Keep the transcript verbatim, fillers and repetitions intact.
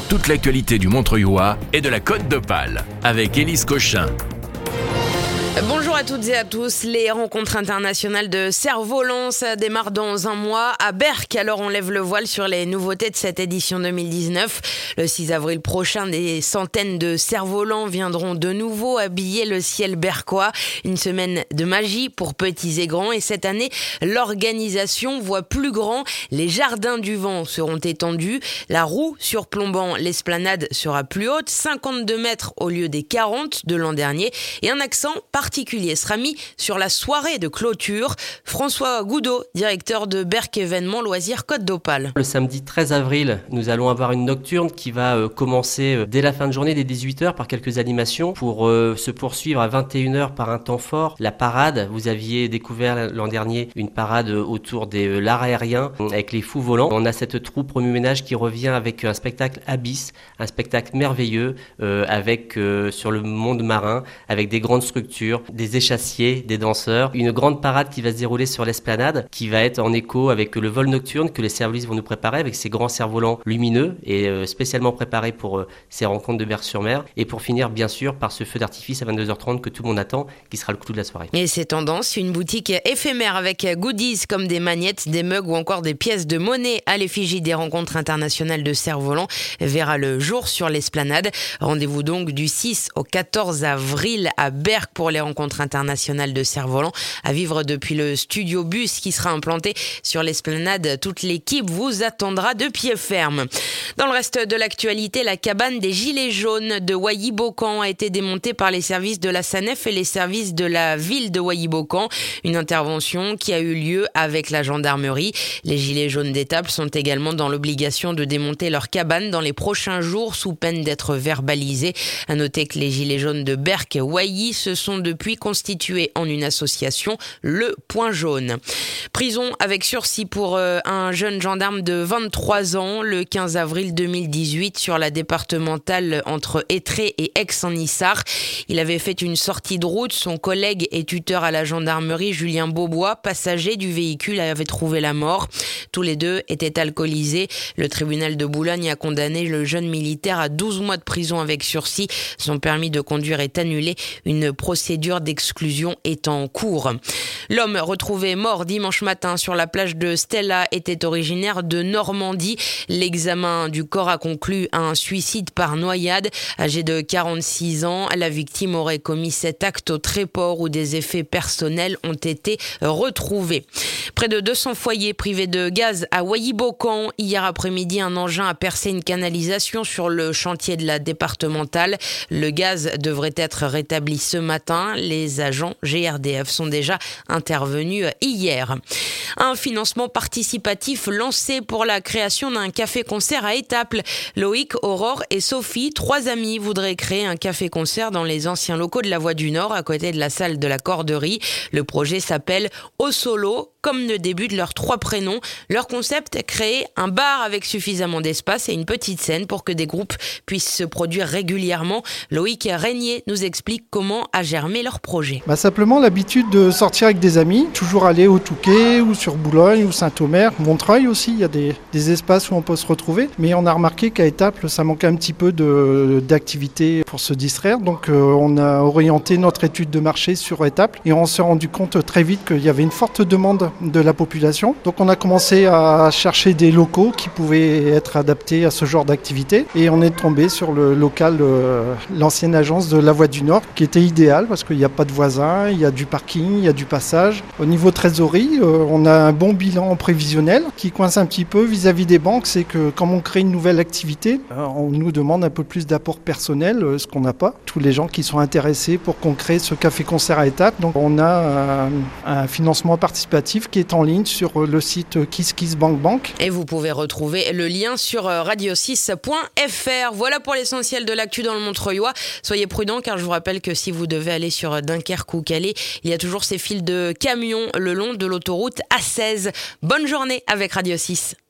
toute l'actualité du Montreuillois et de la Côte d'Opale avec Élise Cochin. Bonjour à toutes et à tous. Les rencontres internationales de cerfs-volants, ça démarre dans un mois à Berck. Alors on lève le voile sur les nouveautés de cette édition deux mille dix-neuf. Le six avril prochain, des centaines de cerfs-volants viendront de nouveau habiller le ciel berquois. Une semaine de magie pour petits et grands. Et cette année, l'organisation voit plus grand. Les jardins du vent seront étendus. La roue surplombant l'esplanade sera plus haute, cinquante-deux mètres au lieu des quarante de l'an dernier. Et un accent particulier sera mis sur la soirée de clôture. François Goudot, directeur de Berck Événements Loisirs Côte d'Opale. Le samedi treize avril, nous allons avoir une nocturne qui va euh, commencer euh, dès la fin de journée, dès dix-huit heures, par quelques animations, pour euh, se poursuivre à vingt et une heures par un temps fort. La parade, vous aviez découvert l'an dernier une parade euh, autour des euh, l'art aérien euh, avec les fous volants. On a cette troupe remue-ménage qui revient avec un spectacle Abyss, un spectacle merveilleux euh, avec euh, sur le monde marin, avec des grandes structures, des échassiers, des danseurs, une grande parade qui va se dérouler sur l'esplanade, qui va être en écho avec le vol nocturne que les cerfs-volants vont nous préparer avec ces grands cerfs-volants lumineux et euh, spécialement préparés pour euh, ces rencontres de Berck-sur-Mer, et pour finir bien sûr par ce feu d'artifice à vingt-deux heures trente que tout le monde attend, qui sera le clou de la soirée. Et c'est tendance, une boutique éphémère avec goodies comme des magnettes, des mugs ou encore des pièces de monnaie à l'effigie des rencontres internationales de cerfs-volants verra le jour sur l'esplanade. Rendez-vous donc du six au quatorze avril à Berck pour les rencontres internationales de cerfs-volants à vivre depuis le studio bus qui sera implanté sur l'esplanade. Toute l'équipe vous attendra de pied ferme. Dans le reste de l'actualité, la cabane des Gilets jaunes de Wailly-Beaucamp a été démontée par les services de la SANEF et les services de la ville de Wailly-Beaucamp. Une intervention qui a eu lieu avec la gendarmerie. Les Gilets jaunes d'Étaples sont également dans l'obligation de démonter leur cabane dans les prochains jours sous peine d'être verbalisés. À noter que les Gilets jaunes de Berck-Wailly se sont depuis constitués en une association, le Point Jaune. Prison avec sursis pour euh, un jeune gendarme de vingt-trois ans le quinze avril deux mille dix-huit sur la départementale entre Étré et Aix-en-Issard. Il avait fait une sortie de route. Son collègue et tuteur à la gendarmerie, Julien Beaubois, passager du véhicule, avait trouvé la mort. Tous les deux étaient alcoolisés. Le tribunal de Boulogne a condamné le jeune militaire à douze mois de prison avec sursis. Son permis de conduire est annulé. Une procédure d'exclusion est en cours. L'homme retrouvé mort dimanche matin sur la plage de Stella était originaire de Normandie. L'examen du corps a conclu à un suicide par noyade. Âgé de quarante-six ans, la victime aurait commis cet acte au Tréport où des effets personnels ont été retrouvés. Près de deux cents foyers privés de gaz à Wailly-Beaucamp. Hier après-midi, un engin a percé une canalisation sur le chantier de la départementale. Le gaz devrait être rétabli ce matin. Les agents G R D F sont déjà intervenus hier. Un financement participatif lancé pour la création d'un café-concert à Étaples. Loïc, Aurore et Sophie, trois amis, voudraient créer un café-concert dans les anciens locaux de la Voie du Nord, à côté de la salle de la Corderie. Le projet s'appelle Au Solo, comme le début de leurs trois prénoms. Leur concept, créer un bar avec suffisamment d'espace et une petite scène pour que des groupes puissent se produire régulièrement. Loïc Régnier nous explique comment a germé leur projet. Bah simplement l'habitude de sortir avec des amis, toujours aller au Touquet ou sur Boulogne ou Saint-Omer, Montreuil aussi, il y a des, des espaces où on peut se retrouver. Mais on a remarqué qu'à Étaples, ça manquait un petit peu de, d'activité pour se distraire. Donc euh, on a orienté notre étude de marché sur Étaples et on s'est rendu compte très vite qu'il y avait une forte demande de la population. Donc on a commencé à chercher des locaux qui pouvaient être adaptés à ce genre d'activité et on est tombé sur le local, euh, l'ancienne agence de la Voie du Nord qui était idéal parce qu'il n'y a pas de voisins, il y a du parking, il y a du passage. Au niveau trésorerie, euh, on a un bon bilan prévisionnel qui coince un petit peu vis-à-vis des banques, c'est que quand on crée une nouvelle activité, euh, on nous demande un peu plus d'apport personnel, euh, ce qu'on n'a pas. Tous les gens qui sont intéressés pour qu'on crée ce café-concert à Étaples, donc on a un, un financement participatif qui est en ligne sur le site KissKissBankBank. Et vous pouvez retrouver le lien sur radio six point f r. Voilà pour l'essentiel de l'actu dans le Montreuillois. Soyez prudents car je vous rappelle que si vous devez aller sur Dunkerque ou Calais, il y a toujours ces files de camions le long de l'autoroute A seize. Bonne journée avec Radio six.